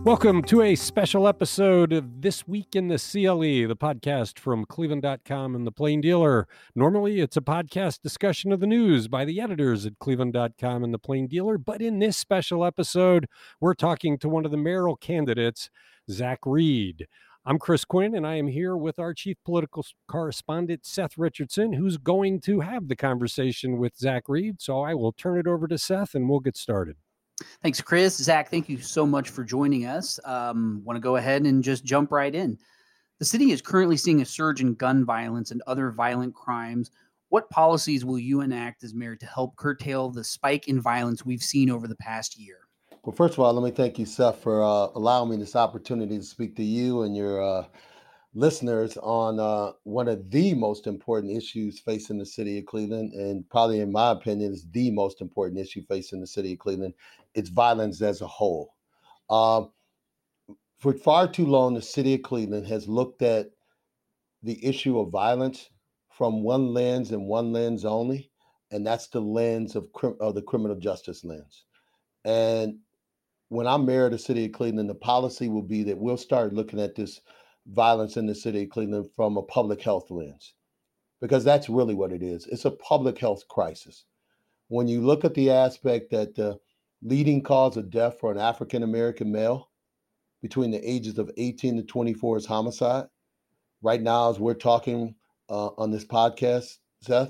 Welcome to a special episode of This Week in the CLE, the podcast from Cleveland.com and The Plain Dealer. Normally, it's a podcast discussion of the news by the editors at Cleveland.com and The Plain Dealer, but in this special episode, we're talking to one of the mayoral candidates, Zach Reed. I'm Chris Quinn, and I am here with our chief political correspondent, Seth Richardson, who's going to have the conversation with Zach Reed. So I will turn it over to Seth, and we'll get started. Thanks, Chris. Zach, thank you so much for joining us. Want to go ahead and just jump right in. The city is currently seeing a surge in gun violence and other violent crimes. What policies will you enact as mayor to help curtail the spike in violence we've seen over the past year? Well, first of all, let me thank you, Seth, for allowing me this opportunity to speak to you and your listeners on one of the most important issues facing the city of Cleveland, and probably, in my opinion, is the most important issue facing the city of Cleveland. It's violence as a whole. For far too long, the city of Cleveland has looked at the issue of violence from one lens and one lens only, and that's the lens of the criminal justice lens. And when I'm mayor of the city of Cleveland, the policy will be that we'll start looking at this violence in the city of Cleveland from a public health lens, because that's really what it is. It's a public health crisis. When you look at the aspect that the leading cause of death for an African-American male between the ages of 18 to 24 is homicide. Right now, as we're talking on this podcast, Seth,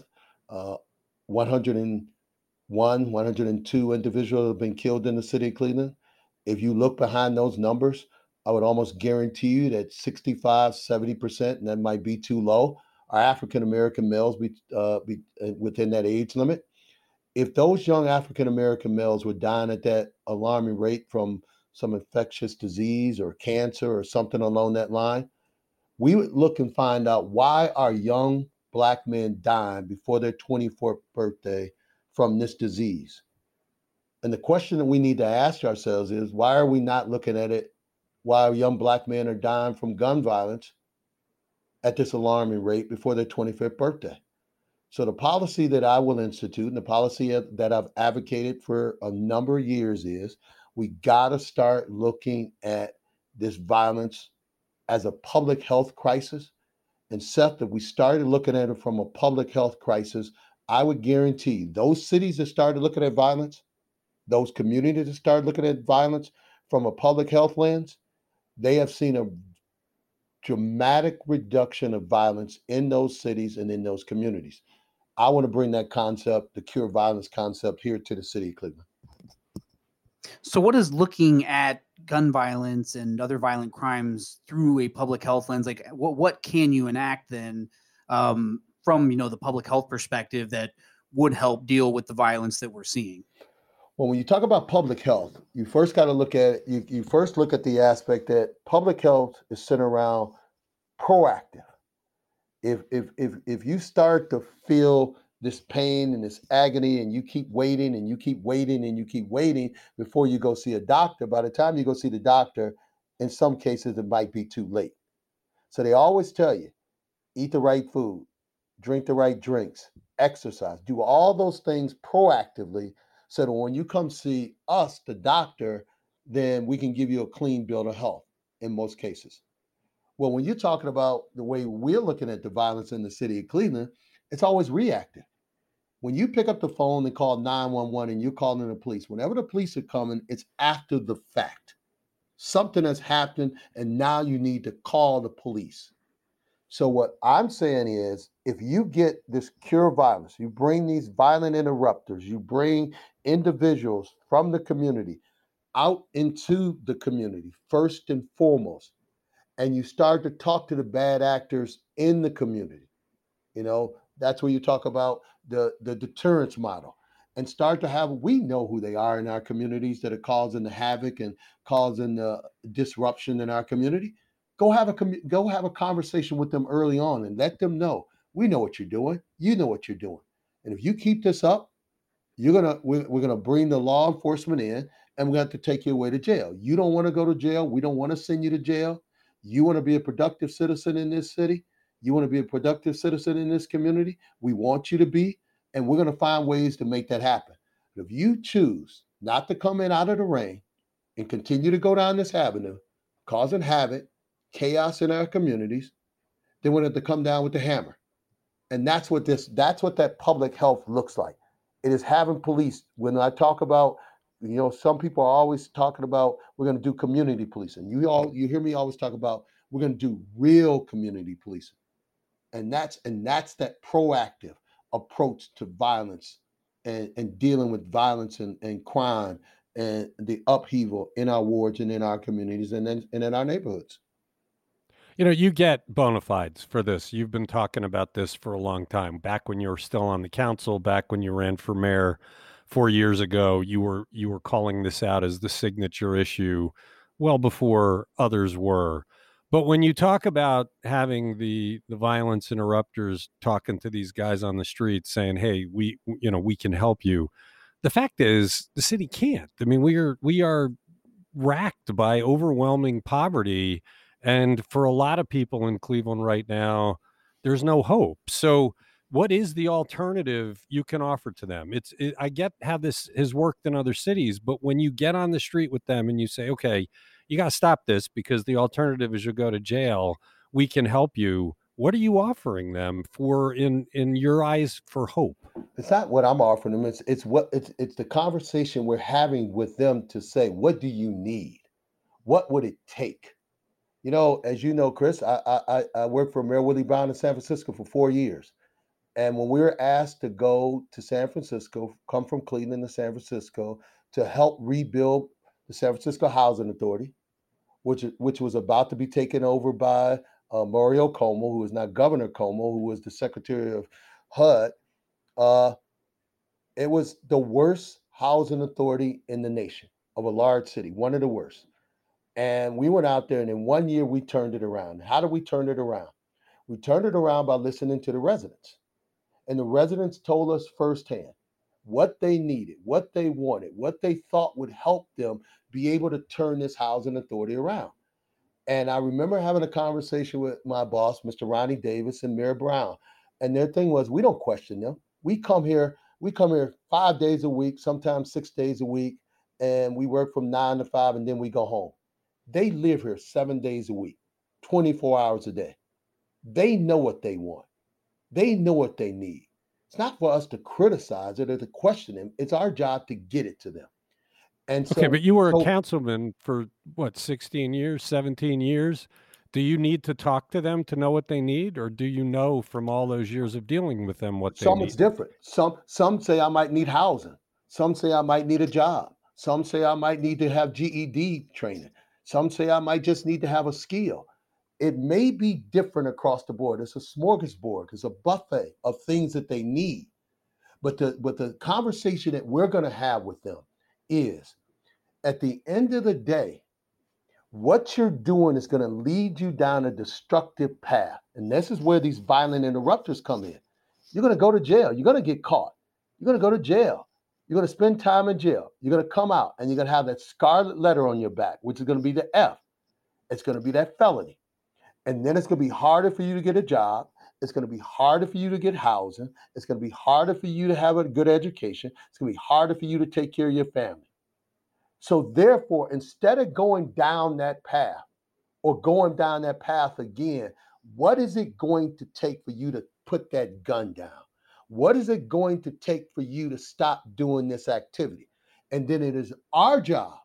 101, 102 individuals have been killed in the city of Cleveland. If you look behind those numbers, I would almost guarantee you that 65, 70%, and that might be too low, are African-American males within that age limit. If those young African-American males were dying at that alarming rate from some infectious disease or cancer or something along that line, we would look and find out, why are young Black men dying before their 24th birthday from this disease? And the question that we need to ask ourselves is, why are we not looking at it while young Black men are dying from gun violence at this alarming rate before their 25th birthday? So the policy that I will institute, and the policy that I've advocated for a number of years, is we got to start looking at this violence as a public health crisis. And Seth, if we started looking at it from a public health crisis, I would guarantee those cities that started looking at violence, those communities that started looking at violence from a public health lens, they have seen a dramatic reduction of violence in those cities and in those communities. I want to bring that concept, the cure violence concept, here to the city of Cleveland. So what is looking at gun violence and other violent crimes through a public health lens, like what can you enact then from the public health perspective that would help deal with the violence that we're seeing? Well, when you talk about public health, you first got to look at it. You first look at the aspect that public health is centered around proactive. If you start to feel this pain and this agony, and you keep waiting and you keep waiting and you keep waiting before you go see a doctor, by the time you go see the doctor, in some cases, it might be too late. So they always tell you, eat the right food, drink the right drinks, exercise, do all those things proactively, so that when you come see us, the doctor, then we can give you a clean bill of health in most cases. Well, when you're talking about the way we're looking at the violence in the city of Cleveland, it's always reactive. When you pick up the phone and call 911 and you're calling the police, whenever the police are coming, it's after the fact. Something has happened, and now you need to call the police. So what I'm saying is, if you get this cure violence, you bring these violent interrupters, you bring individuals from the community out into the community, first and foremost, and you start to talk to the bad actors in the community, that's where you talk about the deterrence model, and start to have, we know who they are in our communities that are causing the havoc and causing the disruption in our community. Go have a conversation with them early on and let them know, we know what you're doing. You know what you're doing. And if you keep this up, we're gonna bring the law enforcement in, and we're gonna have to take you away to jail. You don't want to go to jail. We don't want to send you to jail. You want to be a productive citizen in this city. You want to be a productive citizen in this community. We want you to be, and we're gonna find ways to make that happen. But if you choose not to come in out of the rain, and continue to go down this avenue, causing havoc, chaos in our communities, then we have to come down with the hammer. And that's what that public health looks like. It is having police. When I talk about, some people are always talking about we're going to do community policing. You hear me always talk about we're going to do real community policing. And that's that proactive approach to violence and dealing with violence and crime and the upheaval in our wards and in our communities and in our neighborhoods. You get bona fides for this. You've been talking about this for a long time. Back when you were still on the council, back when you ran for mayor 4 years ago, you were calling this out as the signature issue well before others were. But when you talk about having the violence interrupters talking to these guys on the street saying, "Hey, we can help you," the fact is the city can't. I mean, we are racked by overwhelming poverty. And for a lot of people in Cleveland right now, there's no hope. So what is the alternative you can offer to them? I get how this has worked in other cities, but when you get on the street with them and you say, okay, you got to stop this because the alternative is you'll go to jail, we can help you. What are you offering them for, in your eyes, for hope? It's not what I'm offering them. It's the conversation we're having with them to say, what do you need? What would it take? As you know, Chris, I worked for Mayor Willie Brown in San Francisco for 4 years. And when we were asked to go to San Francisco, come from Cleveland to San Francisco to help rebuild the San Francisco Housing Authority, which was about to be taken over by Mario Cuomo, who is now Governor Cuomo, who was the Secretary of HUD, it was the worst housing authority in the nation of a large city, one of the worst. And we went out there, and in 1 year, we turned it around. How did we turn it around? We turned it around by listening to the residents. And the residents told us firsthand what they needed, what they wanted, what they thought would help them be able to turn this housing authority around. And I remember having a conversation with my boss, Mr. Ronnie Davis and Mayor Brown. And their thing was, we don't question them. We come here 5 days a week, sometimes 6 days a week, and we work from 9 to 5, and then we go home. They live here 7 days a week, 24 hours a day. They know what they want. They know what they need. It's not for us to criticize it or to question them. It's our job to get it to them. And okay, but you were a councilman for 16 years, 17 years. Do you need to talk to them to know what they need, or do you know from all those years of dealing with them what they need? Some it's different. Some say I might need housing. Some say I might need a job. Some say I might need to have GED training. Some say I might just need to have a skill. It may be different across the board. It's a smorgasbord. It's a buffet of things that they need. But the conversation that we're going to have with them is, at the end of the day, what you're doing is going to lead you down a destructive path. And this is where these violent interrupters come in. You're going to go to jail. You're going to get caught. You're going to go to jail. You're going to spend time in jail. You're going to come out and you're going to have that scarlet letter on your back, which is going to be the F. It's going to be that felony. And then it's going to be harder for you to get a job. It's going to be harder for you to get housing. It's going to be harder for you to have a good education. It's going to be harder for you to take care of your family. So therefore, instead of going down that path or going down that path again, what is it going to take for you to put that gun down? What is it going to take for you to stop doing this activity? And then it is our job.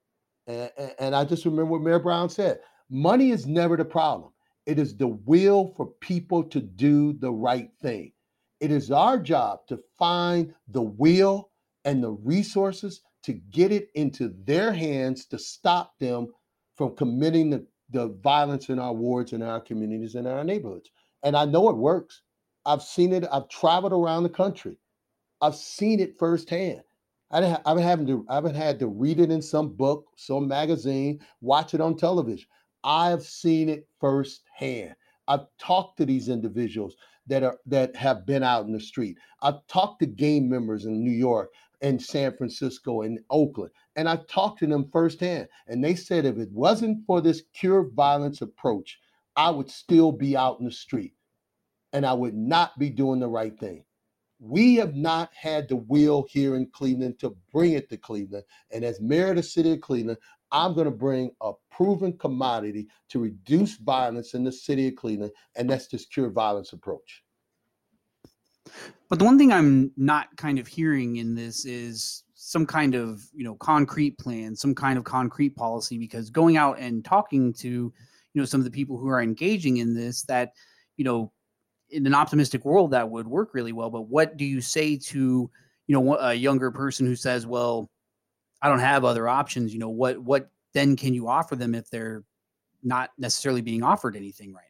And I just remember what Mayor Brown said. Money is never the problem. It is the will for people to do the right thing. It is our job to find the will and the resources to get it into their hands to stop them from committing the violence in our wards, in our communities, in our neighborhoods. And I know it works. I've seen it. I've traveled around the country. I've seen it firsthand. I haven't had to read it in some book, some magazine, watch it on television. I've seen it firsthand. I've talked to these individuals that have been out in the street. I've talked to gang members in New York and San Francisco and Oakland, and I've talked to them firsthand. And they said if it wasn't for this cure violence approach, I would still be out in the street and I would not be doing the right thing. We have not had the will here in Cleveland to bring it to Cleveland. And as mayor of the city of Cleveland, I'm going to bring a proven commodity to reduce violence in the city of Cleveland, and that's the secure violence approach. But the one thing I'm not kind of hearing in this is some kind of, concrete plan, some kind of concrete policy, because going out and talking to, some of the people who are engaging in this, that, in an optimistic world that would work really well. But what do you say to, a younger person who says, well, I don't have other options? What then can you offer them if they're not necessarily being offered anything right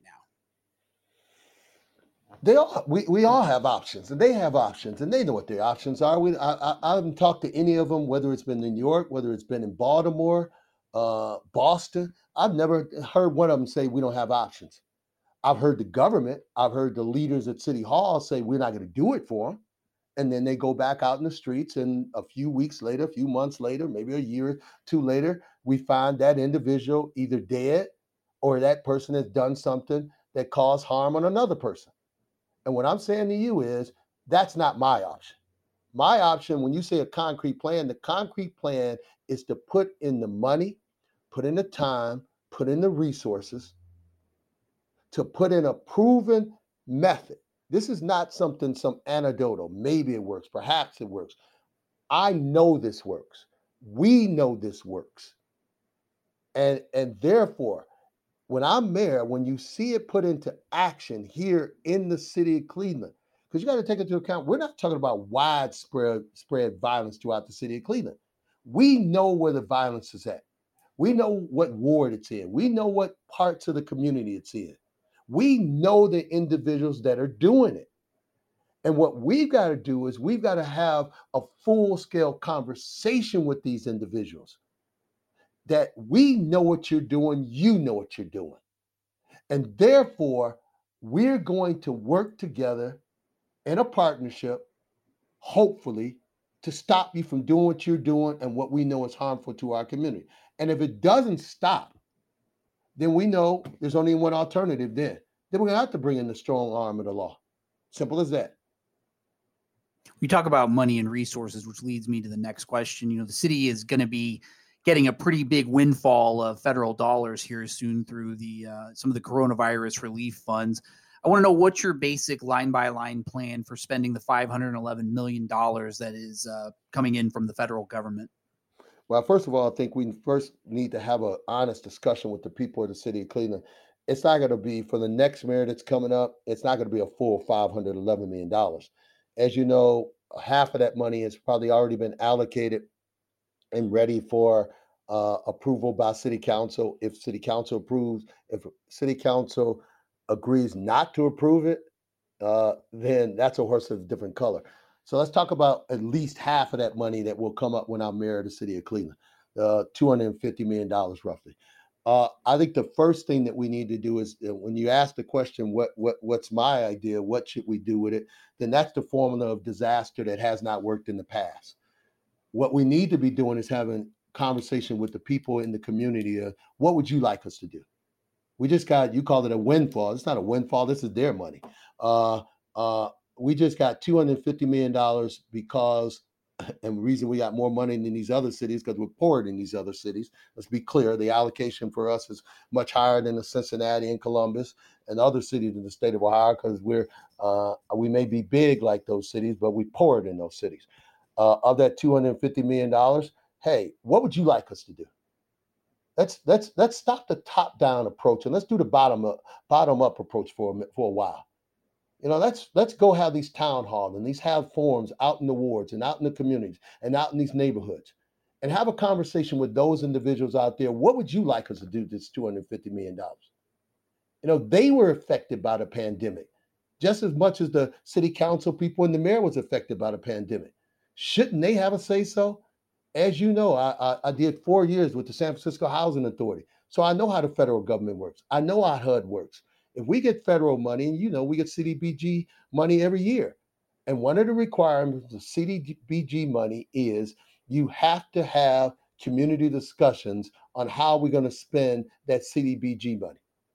now? We all have options, and they have options, and they know what their options are. I haven't talked to any of them, whether it's been in New York, whether it's been in Baltimore, Boston. I've never heard one of them say we don't have options. I've heard the government, I've heard the leaders at City Hall say we're not going to do it for them. And then they go back out in the streets, and a few weeks later, a few months later, maybe a year or two later, we find that individual either dead or that person has done something that caused harm on another person. And what I'm saying to you is that's not my option. My option, when you say a concrete plan, the concrete plan is to put in the money, put in the time, put in the resources, to put in a proven method. This is not some anecdotal. Maybe it works. Perhaps it works. I know this works. We know this works. And therefore, when I'm mayor, when you see it put into action here in the city of Cleveland, because you got to take into account, we're not talking about widespread violence throughout the city of Cleveland. We know where the violence is at. We know what ward it's in. We know what parts of the community it's in. We know the individuals that are doing it. And what we've got to do is we've got to have a full-scale conversation with these individuals that we know what you're doing, you know what you're doing. And therefore, we're going to work together in a partnership, hopefully, to stop you from doing what you're doing and what we know is harmful to our community. And if it doesn't stop, then we know there's only one alternative then. Then we're going to have to bring in the strong arm of the law. Simple as that. We talk about money and resources, which leads me to the next question. The city is going to be getting a pretty big windfall of federal dollars here soon through the some of the coronavirus relief funds. I want to know what's your basic line-by-line plan for spending the $511 million that is coming in from the federal government. Well, first of all, I think we first need to have an honest discussion with the people of the city of Cleveland. It's not going to be, for the next mayor that's coming up, it's not going to be a full $511 million. As you know, half of that money has probably already been allocated and ready for approval by city council. If city council approves, if city council agrees not to approve it, then that's a horse of a different color. So let's talk about at least half of that money that will come up when I'm mayor of the city of Cleveland, $250 million roughly. I think the first thing that we need to do is when you ask the question, what's my idea? What should we do with it? Then that's the formula of disaster that has not worked in the past. What we need to be doing is having conversation with the people in the community. What would you like us to do? We just got, you called it a windfall. It's not a windfall. This is their money. We just got $250 million because, and the reason we got more money than these other cities, because we're poorer than these other cities. Let's be clear. The allocation for us is much higher than the Cincinnati and Columbus and other cities in the state of Ohio, because we may be big like those cities, but we're poorer than those cities. Of that $250 million, hey, what would you like us to do? Let's stop the top-down approach and let's do the bottom-up approach for a while. Let's go have these town halls and have forums out in the wards and out in the communities and out in these neighborhoods and have a conversation with those individuals out there. What would you like us to do with this $250 million? They were affected by the pandemic just as much as the city council people and the mayor was affected by the pandemic. Shouldn't they have a say-so? As you know, I did 4 years with the San Francisco Housing Authority. So I know how the federal government works. I know how HUD works. If we get federal money, and we get CDBG money every year. And one of the requirements of CDBG money is you have to have community discussions on how we're going to spend that CDBG money.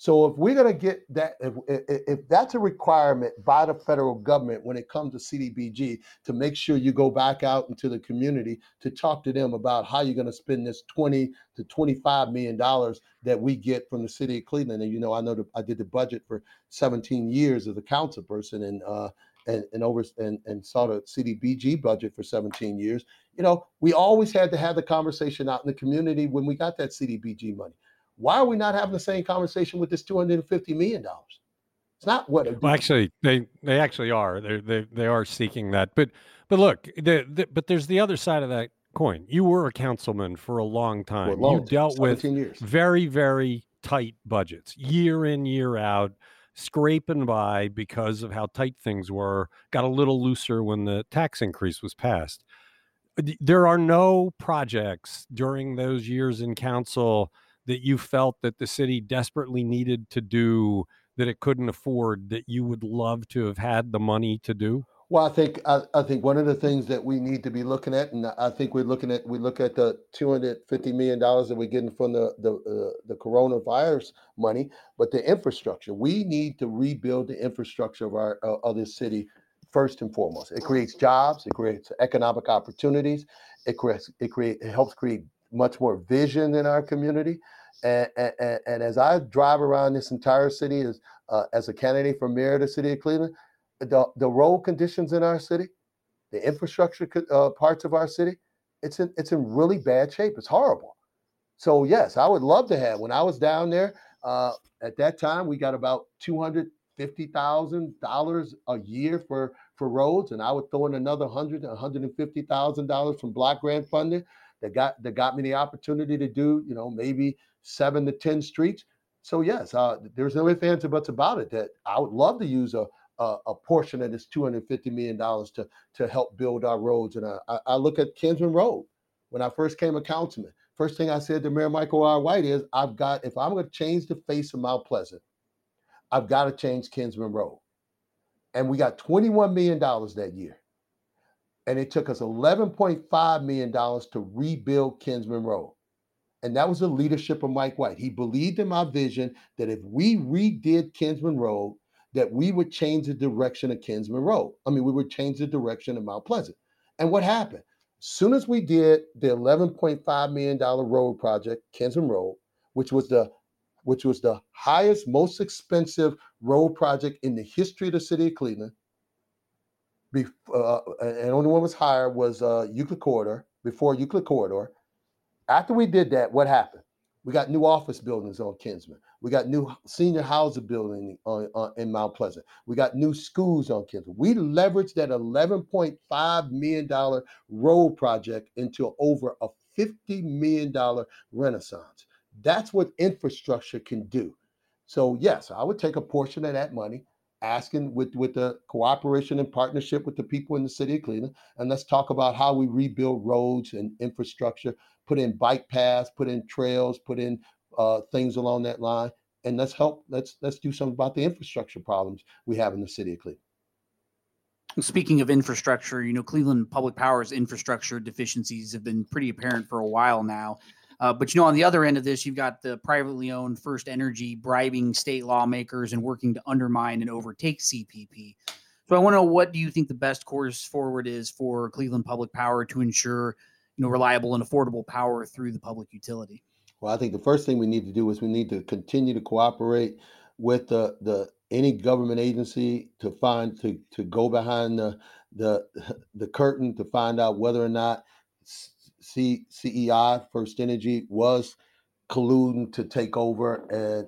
So if we're going to get that, if that's a requirement by the federal government when it comes to CDBG, to make sure you go back out into the community to talk to them about how you're going to spend this $20 to $25 million that we get from the city of Cleveland. And, I know I did the budget for 17 years as a council person and saw the CDBG budget for 17 years. We always had to have the conversation out in the community when we got that CDBG money. Why are we not having the same conversation with this $250 million? It's not what. Well, actually, they actually are. They are seeking that. But look, but there's the other side of that coin. You were a councilman for a long time. You dealt with years. Very, very tight budgets, year in, year out, scraping by because of how tight things were. Got a little looser when the tax increase was passed. There are no projects during those years in council that you felt that the city desperately needed to do that it couldn't afford, that you would love to have had the money to do? Well, I think one of the things that we need to be looking at, and I think we look at the $250 million that we're getting from the coronavirus money, but the infrastructure. We need to rebuild the infrastructure of this city first and foremost. It creates jobs, it creates economic opportunities, it helps create much more vision in our community. And as I drive around this entire city as a candidate for mayor of the city of Cleveland, the road conditions in our city, the infrastructure parts of our city, it's in really bad shape. It's horrible. So yes, I would love to have. When I was down there, at that time, we got about $250,000 a year for roads, and I would throw in another $150,000 from block grant funding. That got me the opportunity to do, maybe 7 to 10 streets. So yes, there's no ifs, ands, or buts about it that I would love to use a portion of this $250 million to help build our roads. And I look at Kinsman Road. When I first came a councilman, first thing I said to Mayor Michael R. White is, if I'm going to change the face of Mount Pleasant, I've got to change Kinsman Road. And we got $21 million that year. And it took us $11.5 million to rebuild Kinsman Road. And that was the leadership of Mike White. He believed in my vision that if we redid Kinsman Road, that we would change the direction of Kinsman Road. We would change the direction of Mount Pleasant. And what happened? As soon as we did the $11.5 million road project, Kinsman Road, which was the highest, most expensive road project in the history of the city of Cleveland, and only one was higher was Euclid Corridor, before Euclid Corridor. After we did that, what happened? We got new office buildings on Kinsman. We got new senior housing building in Mount Pleasant. We got new schools on Kinsman. We leveraged that $11.5 million road project into over a $50 million renaissance. That's what infrastructure can do. So yes, I would take a portion of that money, asking with the cooperation and partnership with the people in the city of Cleveland, and let's talk about how we rebuild roads and infrastructure, put in bike paths, put in trails, put in things along that line, and let's do something about the infrastructure problems we have in the city of Cleveland. Speaking of infrastructure, Cleveland Public Power's infrastructure deficiencies have been pretty apparent for a while now. But on the other end of this, you've got the privately owned First Energy bribing state lawmakers and working to undermine and overtake CPP. So I want to know, what do you think the best course forward is for Cleveland Public Power to ensure, reliable and affordable power through the public utility? Well, I think the first thing we need to do is we need to continue to cooperate with any government agency to go behind the curtain to find out whether or not CEI, First Energy, was colluding to take over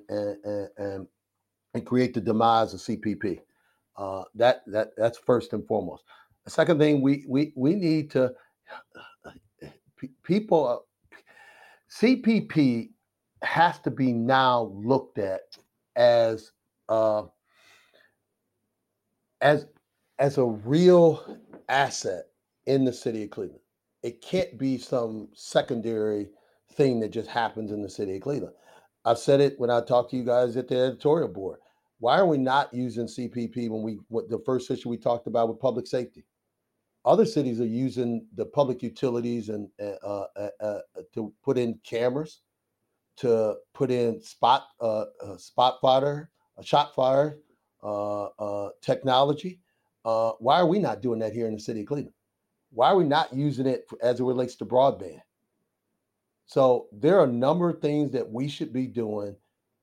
and create the demise of CPP. That's first and foremost. The second thing we need to CPP has to be now looked at as a real asset in the city of Cleveland. It can't be some secondary thing that just happens in the city of Cleveland. I've said it when I talk to you guys at the editorial board. Why are we not using CPP when the first issue we talked about with public safety? Other cities are using the public utilities and to put in cameras. to put in shot fire technology. Why are we not doing that here in the city of Cleveland? Why are we not using it as it relates to broadband? So there are a number of things that we should be doing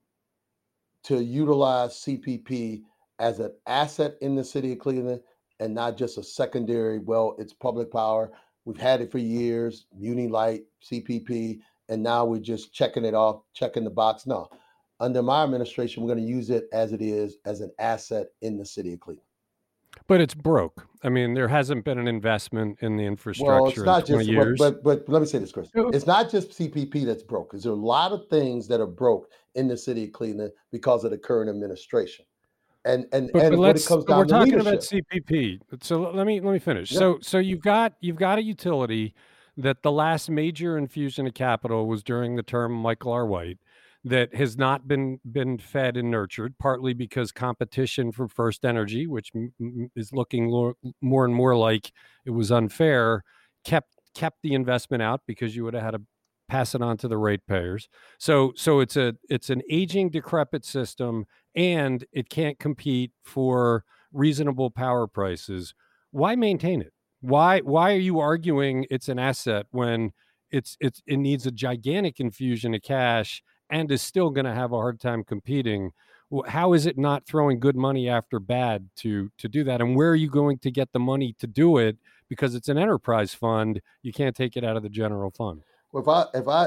to utilize CPP as an asset in the city of Cleveland and not just a secondary, well, it's public power. We've had it for years, Muni Light, CPP, and now we're just checking it off, checking the box. No, under my administration, we're going to use it as it is, as an asset in the city of Cleveland. But it's broke. I mean, there hasn't been an investment in the infrastructure well, it's not in 20 just, years. but let me say this, Chris. It's not just CPP that's broke. There's a lot of things that are broke in the city of Cleveland because of the current administration. And but when it comes down we're to talking leadership, about CPP. So let me finish. Yeah. So you've got a utility that the last major infusion of capital was during the term of Michael R. White, that has not been fed and nurtured, partly because competition from First Energy, which is looking more and more like it was unfair, kept the investment out because you would have had to pass it on to the ratepayers. So it's an aging, decrepit system, and it can't compete for reasonable power prices. Why maintain it? Why are you arguing it's an asset when it needs a gigantic infusion of cash and is still going to have a hard time competing? How is it not throwing good money after bad to do that? And where are you going to get the money to do it? Because it's an enterprise fund, you can't take it out of the general fund. Well, if I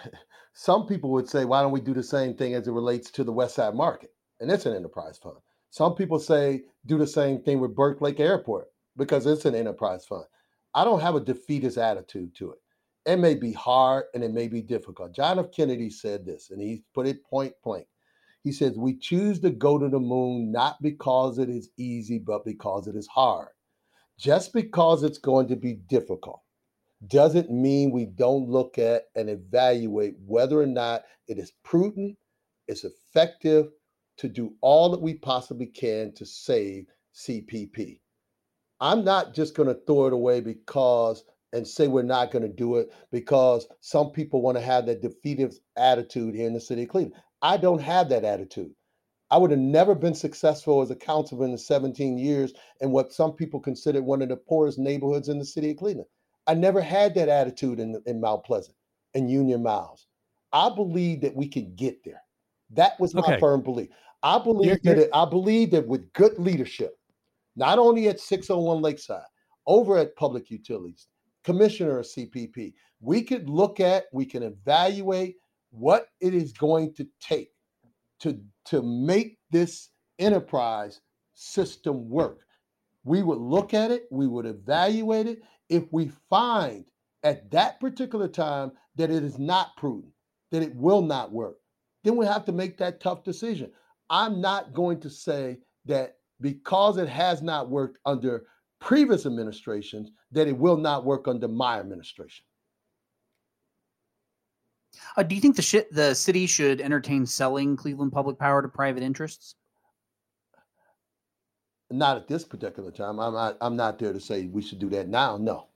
some people would say, why don't we do the same thing as it relates to the West Side Market? And it's an enterprise fund. Some people say do the same thing with Burke Lake Airport because it's an enterprise fund. I don't have a defeatist attitude to it. It may be hard and it may be difficult. John F. Kennedy said this, and he put it point blank. He says, we choose to go to the moon not because it is easy, but because it is hard. Just because it's going to be difficult doesn't mean we don't look at and evaluate whether or not it is prudent, it's effective to do all that we possibly can to save CPP. I'm not just going to throw it away and say we're not going to do it because some people want to have that defeatist attitude here in the city of Cleveland. I don't have that attitude. I would have never been successful as a councilman in 17 years in what some people consider one of the poorest neighborhoods in the city of Cleveland. I never had that attitude in Mount Pleasant and Union Miles. I believe that we can get there. That was my firm belief. I believe that with good leadership, not only at 601 Lakeside, over at Public Utilities, Commissioner of CPP, we can evaluate what it is going to take to make this enterprise system work. We would look at it, we would evaluate it. If we find at that particular time that it is not prudent, that it will not work, then we have to make that tough decision. I'm not going to say that because it has not worked under previous administrations, that it will not work under my administration. Do you think the city should entertain selling Cleveland Public Power to private interests? Not at this particular time. I'm not there to say we should do that now. No.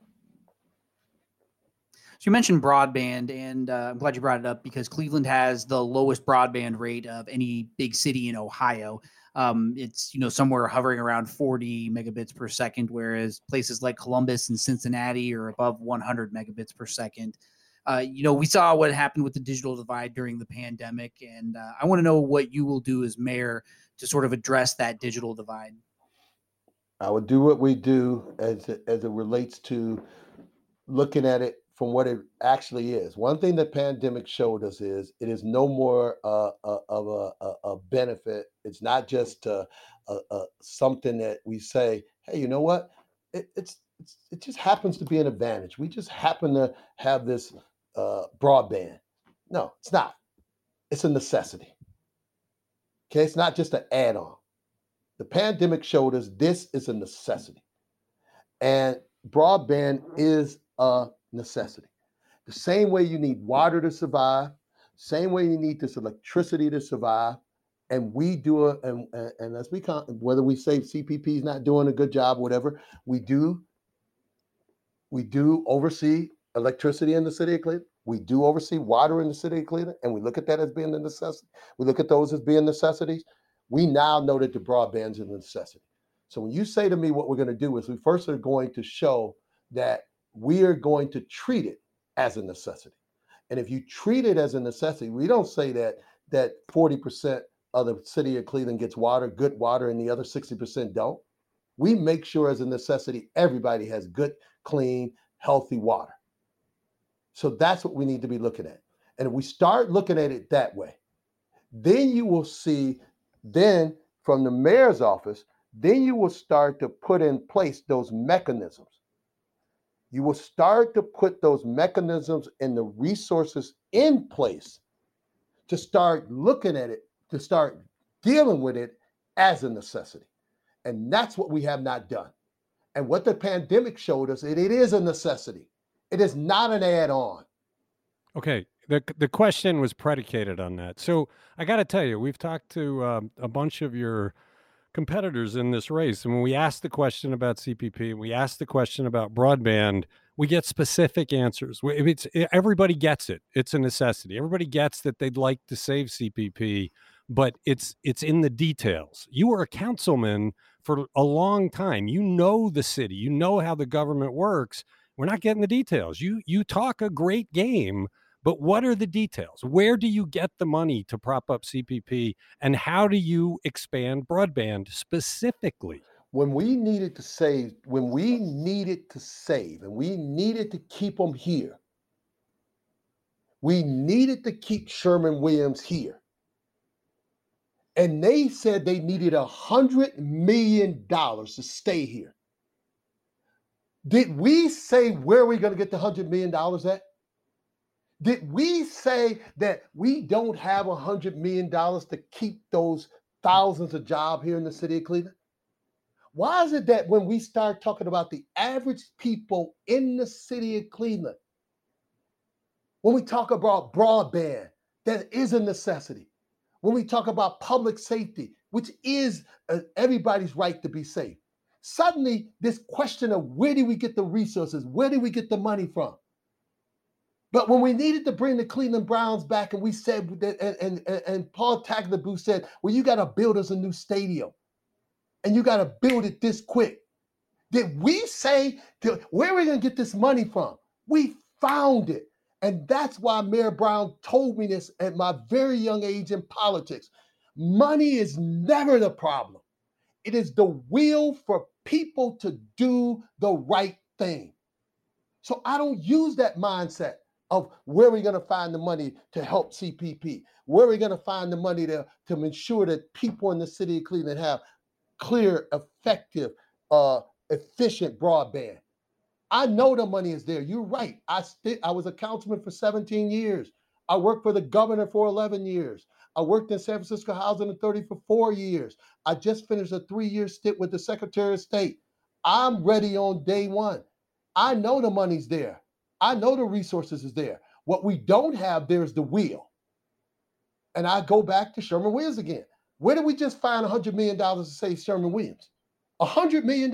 So you mentioned broadband, and I'm glad you brought it up because Cleveland has the lowest broadband rate of any big city in Ohio. It's somewhere hovering around 40 megabits per second, whereas places like Columbus and Cincinnati are above 100 megabits per second. We saw what happened with the digital divide during the pandemic, and I want to know what you will do as mayor to sort of address that digital divide. I would do what we do as it relates to looking at it from what it actually is. One thing the pandemic showed us is it is no more of a benefit. It's not just something that we say, hey, you know what? It just happens to be an advantage. We just happen to have this broadband. No, it's not. It's a necessity. Okay, it's not just an add-on. The pandemic showed us this is a necessity. And broadband is a necessity. The same way you need water to survive, same way you need this electricity to survive, and we do it, and as we whether we say CPP is not doing a good job, whatever, we do oversee electricity in the city of Cleveland. We do oversee water in the city of Cleveland, and we look at that as being a necessity. We look at those as being necessities. We now know that the broadband is a necessity. So when you say to me what we're going to do is we first are going to show that we are going to treat it as a necessity. And if you treat it as a necessity, we don't say that 40% of the city of Cleveland gets water, good water, and the other 60% don't. We make sure as a necessity, everybody has good, clean, healthy water. So that's what we need to be looking at. And if we start looking at it that way, then you will see, then from the mayor's office, then you will start to put in place those mechanisms. You will start to put those mechanisms and the resources in place to start looking at it, to start dealing with it as a necessity. And that's what we have not done. And what the pandemic showed us, it is a necessity. It is not an add-on. Okay. The question was predicated on that. So I got to tell you, we've talked to a bunch of your competitors in this race. And when we ask the question about CPP, we ask the question about broadband, we get specific answers. Everybody gets it. It's a necessity. Everybody gets that they'd like to save CPP, but it's in the details. You were a councilman for a long time. You know the city. You know how the government works. We're not getting the details. You talk a great game, but what are the details? Where do you get the money to prop up CPP, and how do you expand broadband specifically? When we needed to save, and we needed to keep them here, we needed to keep Sherwin-Williams here. And they said they needed $100 million to stay here. Did we say where we're going to get the $100 million at? Did we say that we don't have $100 million to keep those thousands of jobs here in the city of Cleveland? Why is it that when we start talking about the average people in the city of Cleveland, when we talk about broadband, that is a necessity. When we talk about public safety, which is everybody's right to be safe, suddenly this question of where do we get the resources, where do we get the money from? But when we needed to bring the Cleveland Browns back, and we said that, and Paul Tagliabue said, well, you got to build us a new stadium, and you got to build it this quick. Did we say, where are we going to get this money from? We found it. And that's why Mayor Brown told me this at my very young age in politics. Money is never the problem. It is the will for people to do the right thing. So I don't use that mindset of where we're going to find the money to help CPP, where we're going to find the money to ensure that people in the city of Cleveland have clear, effective, efficient broadband. I know the money is there. You're right. I was a councilman for 17 years. I worked for the governor for 11 years. I worked in San Francisco Housing Authority for 4 years. I just finished a 3-year stint with the Secretary of State. I'm ready on day one. I know the money's there. I know the resources is there. What we don't have there is the will. And I go back to Sherwin-Williams again. Where did we just find $100 million to save Sherwin-Williams? $100 million.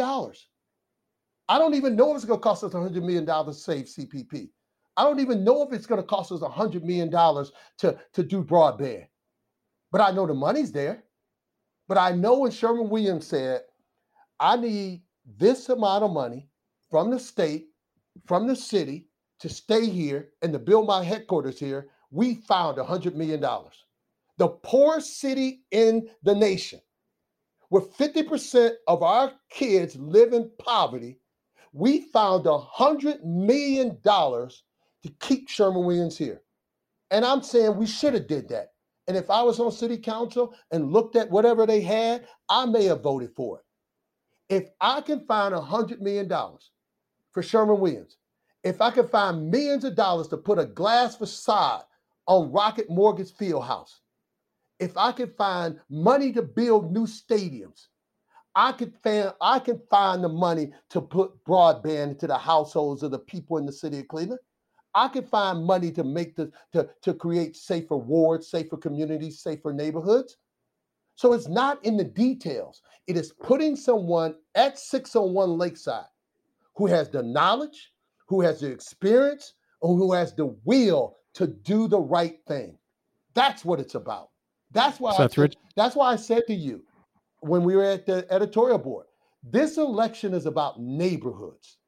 I don't even know if it's going to cost us $100 million to save CPP. I don't even know if it's going to cost us $100 million to do broadband. But I know the money's there. But I know when Sherwin-Williams said, I need this amount of money from the state, from the city, to stay here and to build my headquarters here, we found $100 million. The poorest city in the nation, where 50% of our kids live in poverty, we found $100 million to keep Sherwin-Williams here. And I'm saying we should have did that. And if I was on city council and looked at whatever they had, I may have voted for it. If I can find $100 million for Sherwin-Williams, if I can find millions of dollars to put a glass facade on Rocket Mortgage Fieldhouse, if I can find money to build new stadiums, I can find the money to put broadband into the households of the people in the city of Cleveland. I can find money to make to create safer wards, safer communities, safer neighborhoods. So it's not in the details. It is putting someone at 601 Lakeside who has the knowledge, who has the experience, or who has the will to do the right thing. That's what it's about. That's why I said to you when we were at the editorial board, this election is about neighborhoods.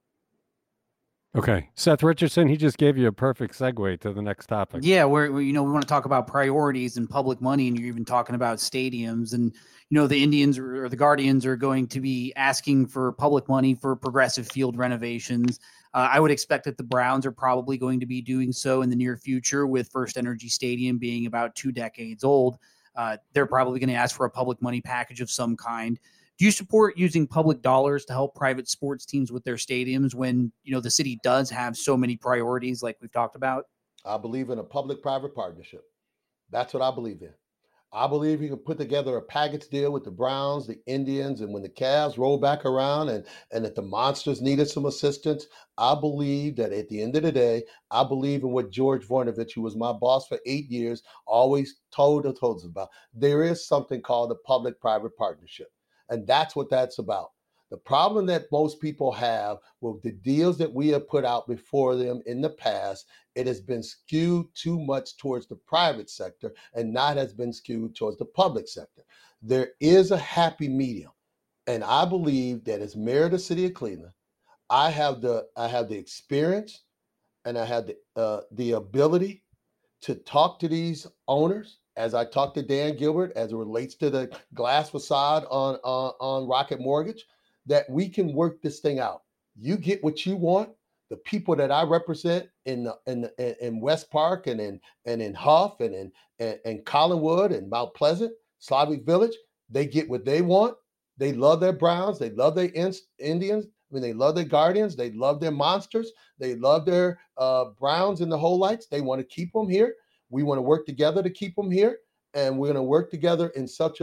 Okay. Seth Richardson, he just gave you a perfect segue to the next topic. Yeah, we want to talk about priorities and public money, and you're even talking about stadiums. And, the Indians or the Guardians are going to be asking for public money for progressive field renovations. I would expect that the Browns are probably going to be doing so in the near future, with First Energy Stadium being about 2 decades old. They're probably going to ask for a public money package of some kind. Do you support using public dollars to help private sports teams with their stadiums when, the city does have so many priorities like we've talked about? I believe in a public-private partnership. That's what I believe in. I believe you can put together a package deal with the Browns, the Indians, and when the Cavs roll back around and if the Monsters needed some assistance, I believe that at the end of the day, I believe in what George Voinovich, who was my boss for 8 years, always told us about. There is something called a public-private partnership, and that's what that's about. The problem that most people have with the deals that we have put out before them in the past, it has been skewed too much towards the private sector and not has been skewed towards the public sector. There is a happy medium. And I believe that as mayor of the city of Cleveland, I have the experience and I have the ability to talk to these owners, as I talked to Dan Gilbert, as it relates to the glass facade on Rocket Mortgage, that we can work this thing out. You get what you want. The people that I represent in West Park and in Huff and in Collinwood and Mount Pleasant, Slavic Village, they get what they want. They love their Browns. They love their Indians. I mean, they love their Guardians. They love their Monsters. They love their Browns and the Holites. They want to keep them here. We want to work together to keep them here, and we're going to work together in such a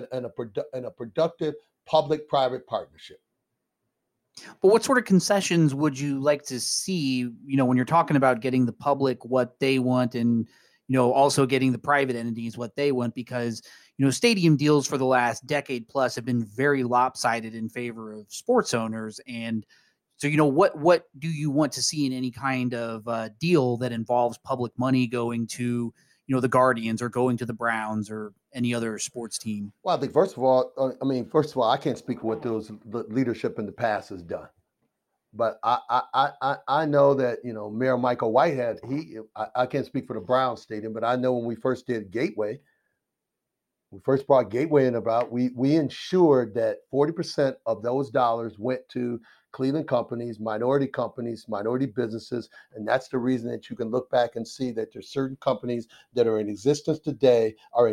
productive public-private partnership. But what sort of concessions would you like to see, when you're talking about getting the public what they want and, also getting the private entities what they want? Because, stadium deals for the last decade plus have been very lopsided in favor of sports owners. And so, what do you want to see in any kind of deal that involves public money going to, the Guardians or going to the Browns or any other sports team? Well, I think first of all, I can't speak for what the leadership in the past has done, but I know that Mayor Michael Whitehead. I can't speak for the Browns Stadium, but I know when we first did Gateway, we first brought Gateway in about, we ensured that 40% of those dollars went to Cleveland companies, minority businesses. And that's the reason that you can look back and see that there's certain companies that are in existence today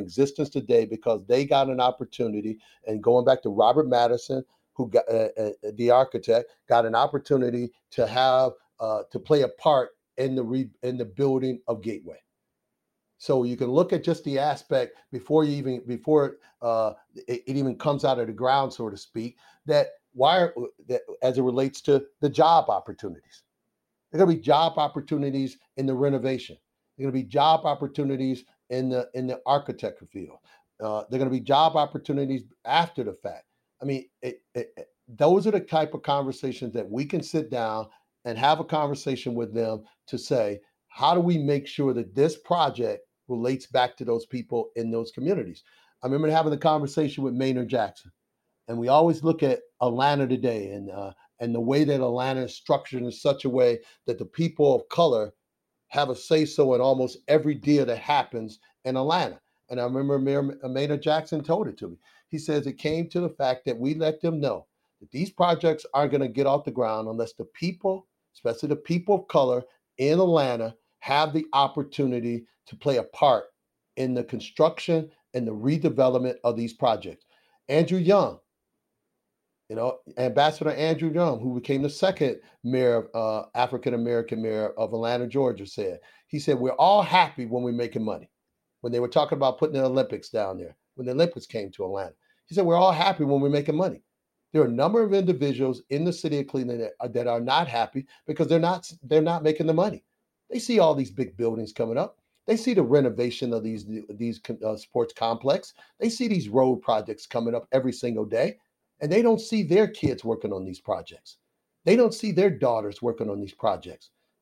because they got an opportunity. And going back to Robert Madison, who got the architect, got an opportunity to have to play a part in the building of Gateway. So you can look at just the aspect before it even comes out of the ground, so to speak, that as it relates to the job opportunities. There are going to be job opportunities in the renovation. There are going to be job opportunities in the architecture field. There are going to be job opportunities after the fact. I mean, those are the type of conversations that we can sit down and have a conversation with them to say, how do we make sure that this project relates back to those people in those communities? I remember having the conversation with Maynard Jackson, and we always look at Atlanta today and the way that Atlanta is structured in such a way that the people of color have a say-so in almost every deal that happens in Atlanta. And I remember Mayor Maynard Jackson told it to me. He says it came to the fact that we let them know that these projects aren't going to get off the ground unless the people, especially the people of color in Atlanta, have the opportunity to play a part in the construction and the redevelopment of these projects. Andrew Young, Ambassador Andrew Young, who became the second mayor, African-American mayor of Atlanta, Georgia, he said, we're all happy when we're making money. When they were talking about putting the Olympics down there, when the Olympics came to Atlanta, he said, we're all happy when we're making money. There are a number of individuals in the city of Cleveland that are not happy because they're not making the money. They see all these big buildings coming up. They see the renovation of these sports complex. They see these road projects coming up every single day, and they don't see their kids working on these projects. They don't see their daughters working on these projects.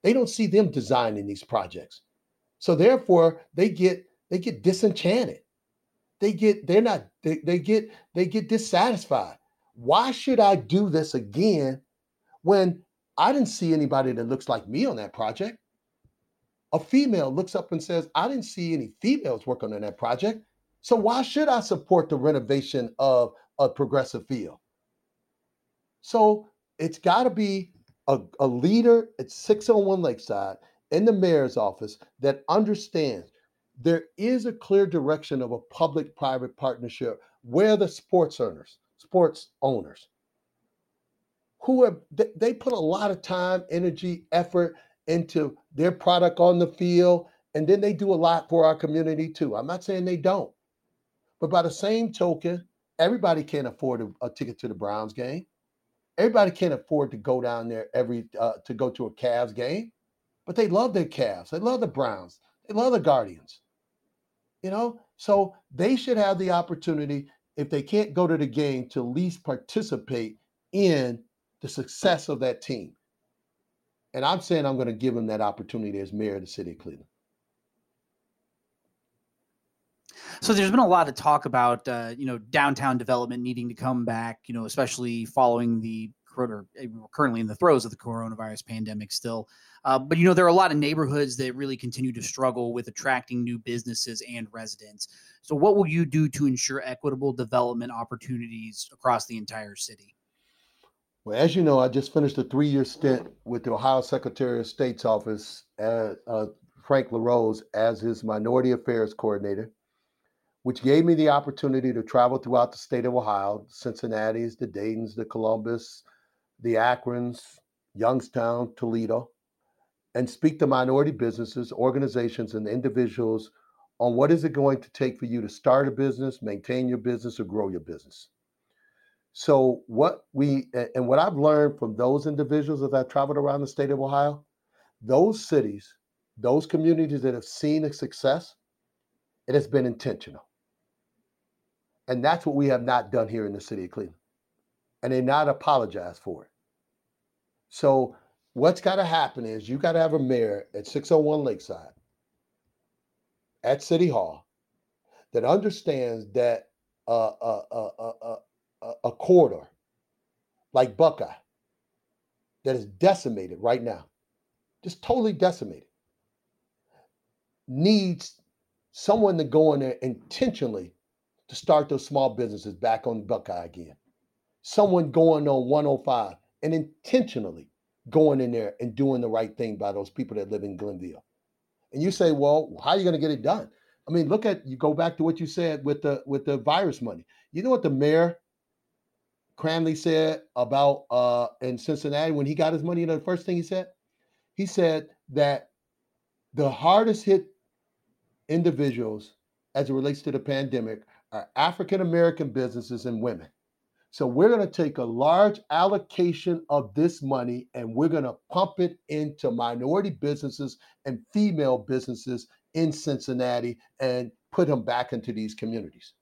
They don't see them designing these projects. So therefore, they get disenchanted. They get dissatisfied. Why should I do this again when I didn't see anybody that looks like me on that project? A female looks up and says, I didn't see any females working on that project. So why should I support the renovation of a progressive field? So it's got to be a leader at 601 Lakeside in the mayor's office that understands there is a clear direction of a public-private partnership where the sports owners who have they put a lot of time, energy, effort into their product on the field, and then they do a lot for our community too. I'm not saying they don't, but by the same token, everybody can't afford a ticket to the Browns game. Everybody can't afford to go down there to go to a Cavs game, but they love their Cavs. They love the Browns. They love the Guardians. So they should have the opportunity, if they can't go to the game, to at least participate in the success of that team. And I'm saying I'm going to give them that opportunity as mayor of the city of Cleveland. So there's been a lot of talk about, downtown development needing to come back, especially following we're currently in the throes of the coronavirus pandemic still. But there are a lot of neighborhoods that really continue to struggle with attracting new businesses and residents. So what will you do to ensure equitable development opportunities across the entire city? Well, as you know, I just finished a 3-year stint with the Ohio Secretary of State's office, Frank LaRose, as his Minority Affairs Coordinator, which gave me the opportunity to travel throughout the state of Ohio, Cincinnati's, the Dayton's, the Columbus, the Akrons, Youngstown, Toledo, and speak to minority businesses, organizations, and individuals on what is it going to take for you to start a business, maintain your business, or grow your business. So what I've learned from those individuals as I traveled around the state of Ohio, those cities, those communities that have seen a success, it has been intentional. And that's what we have not done here in the city of Cleveland. And they not apologize for it. So what's got to happen is you got to have a mayor at 601 Lakeside, at City Hall, that understands that a corridor like Buckeye that is decimated right now, just totally decimated, needs someone to go in there intentionally to start those small businesses back on Buckeye again. Someone going on 105 and intentionally going in there and doing the right thing by those people that live in Glenville. And you say, well, how are you going to get it done? I mean, you go back to what you said with the virus money. You know what the mayor Cranley said about in Cincinnati when he got his money? The first thing he said? He said that the hardest hit individuals as it relates to the pandemic are African-American businesses and women. So we're going to take a large allocation of this money and we're going to pump it into minority businesses and female businesses in Cincinnati and put them back into these communities.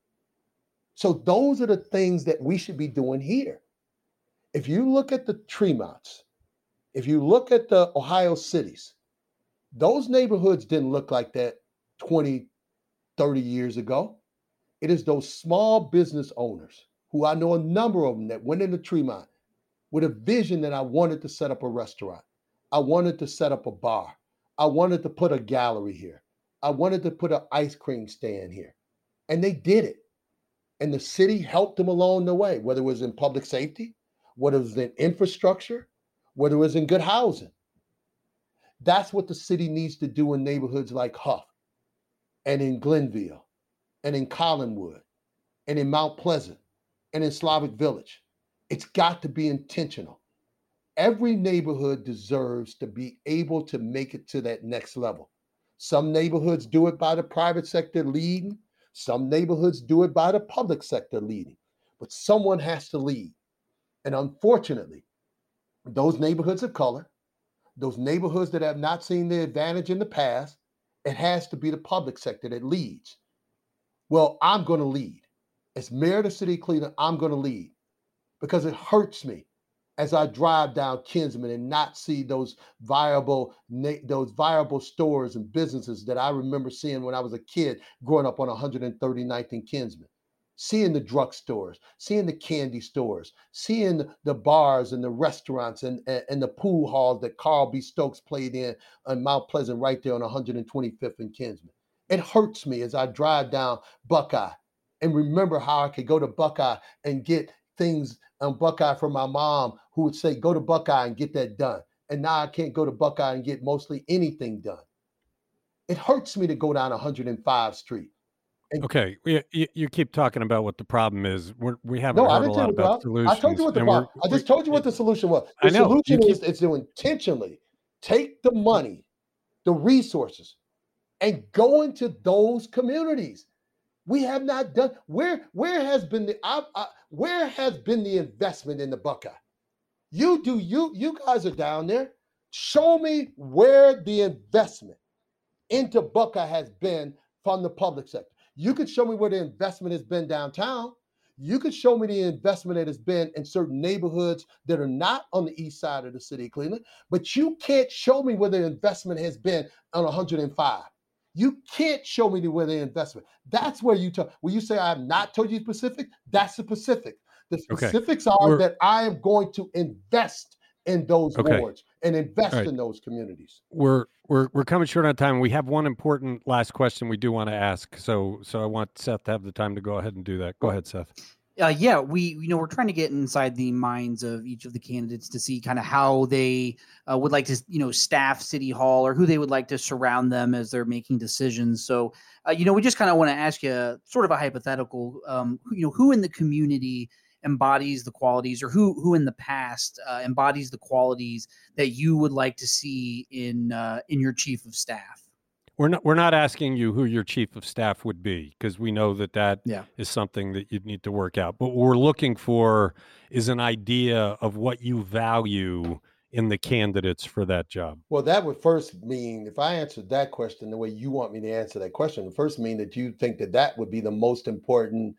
So those are the things that we should be doing here. If you look at the Tremonts, if you look at the Ohio cities, those neighborhoods didn't look like that 20, 30 years ago. It is those small business owners who I know a number of them that went into Tremont with a vision that I wanted to set up a restaurant. I wanted to set up a bar. I wanted to put a gallery here. I wanted to put an ice cream stand here. And they did it. And the city helped them along the way, whether it was in public safety, whether it was in infrastructure, whether it was in good housing. That's what the city needs to do in neighborhoods like Huff and in Glenville and in Collinwood and in Mount Pleasant and in Slavic Village. It's got to be intentional. Every neighborhood deserves to be able to make it to that next level. Some neighborhoods do it by the private sector leading. Some neighborhoods do it by the public sector leading. But someone has to lead. And unfortunately, those neighborhoods of color, those neighborhoods that have not seen the advantage in the past, it has to be the public sector that leads. Well, I'm going to lead. As mayor of the city of Cleveland, I'm going to lead because it hurts me as I drive down Kinsman and not see those viable stores and businesses that I remember seeing when I was a kid growing up on 139th and Kinsman. Seeing the drugstores, seeing the candy stores, seeing the bars and the restaurants and the pool halls that Carl B. Stokes played in on Mount Pleasant right there on 125th and Kinsman. It hurts me as I drive down Buckeye and remember how I could go to Buckeye and get things on Buckeye from my mom who would say, go to Buckeye and get that done. And now I can't go to Buckeye and get mostly anything done. It hurts me to go down 105th Street. Okay, you keep talking about what the problem is. We haven't heard a lot about solutions. I told you what the problem. I just told you what the solution was. The solution is to intentionally take the money, the resources, and go into those communities. We have not done. Where has been the investment in the Buckeye? You guys are down there. Show me where the investment into Buckeye has been from the public sector. You could show me where the investment has been downtown. You could show me the investment that has been in certain neighborhoods that are not on the east side of the city of Cleveland, but you can't show me where the investment has been on 105. You can't show me where the investment. That's where you talk. When you say I have not told you specific, that's the specific. The specifics are that I am going to invest in those wards and invest in those communities. We're coming short on time. We have one important last question we do want to ask. So I want Seth to have the time to go ahead and do that. Go ahead, Seth. We're trying to get inside the minds of each of the candidates to see kind of how they would like to, staff City Hall or who they would like to surround them as they're making decisions. So, we just kind of want to ask you sort of a hypothetical, who in the community embodies the qualities or who in the past embodies the qualities that you would like to see in your chief of staff? We're not asking you who your chief of staff would be, because we know that is something that you'd need to work out. But what we're looking for is an idea of what you value in the candidates for that job. Well, that would first mean, if I answered that question the way you want me to answer that question, it first mean that you think that would be the most important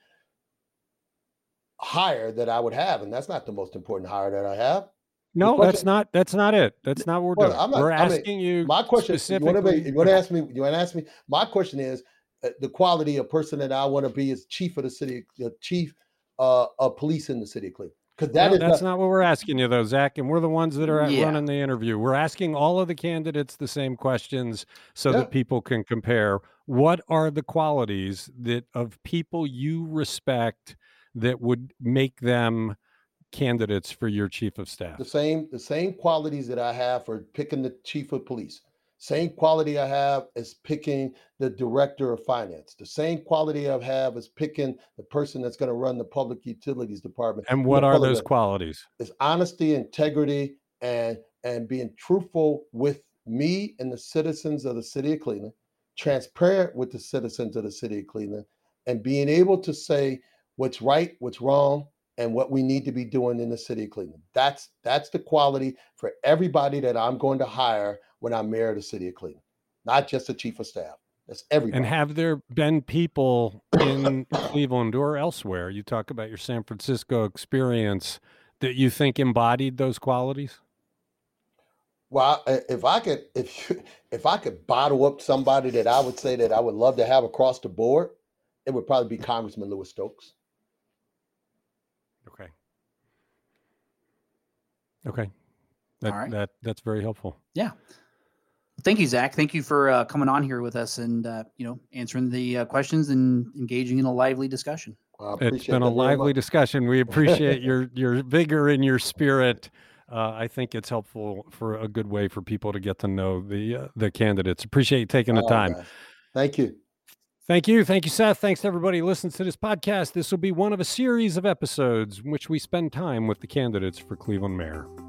hire that I would have. And that's not the most important hire that I have. No, that's not it. That's not what we're doing. We're asking you. My question specifically. You want to ask me? My question is the quality of person that I want to be as chief of the city, chief of police in the city of Cleveland. Because that's not what we're asking you, though, Zach. And we're the ones that are running the interview. We're asking all of the candidates the same questions so that people can compare. What are the qualities of people you respect that would make them candidates for your chief of staff? The same qualities that I have for picking the chief of police. Same quality I have as picking the director of finance. The same quality I have as picking the person that's going to run the public utilities department. And what are those qualities? It's honesty, integrity, and being truthful with me and the citizens of the city of Cleveland, transparent with the citizens of the city of Cleveland, and being able to say what's right, what's wrong, and what we need to be doing in the city of Cleveland. That's the quality for everybody that I'm going to hire when I'm mayor of the city of Cleveland, not just the chief of staff. That's everybody. And have there been people in Cleveland or elsewhere, you talk about your San Francisco experience, that you think embodied those qualities? Well, if I could bottle up somebody that I would say that I would love to have across the board, it would probably be Congressman Louis Stokes. Okay. That's very helpful. Yeah. Thank you, Zach. Thank you for coming on here with us and answering the questions and engaging in a lively discussion. It's been a lively discussion. We appreciate your vigor and your spirit. I think it's helpful for a good way for people to get to know the candidates. Appreciate you taking the time. Man. Thank you. Thank you. Thank you, Seth. Thanks to everybody who listens to this podcast. This will be one of a series of episodes in which we spend time with the candidates for Cleveland Mayor.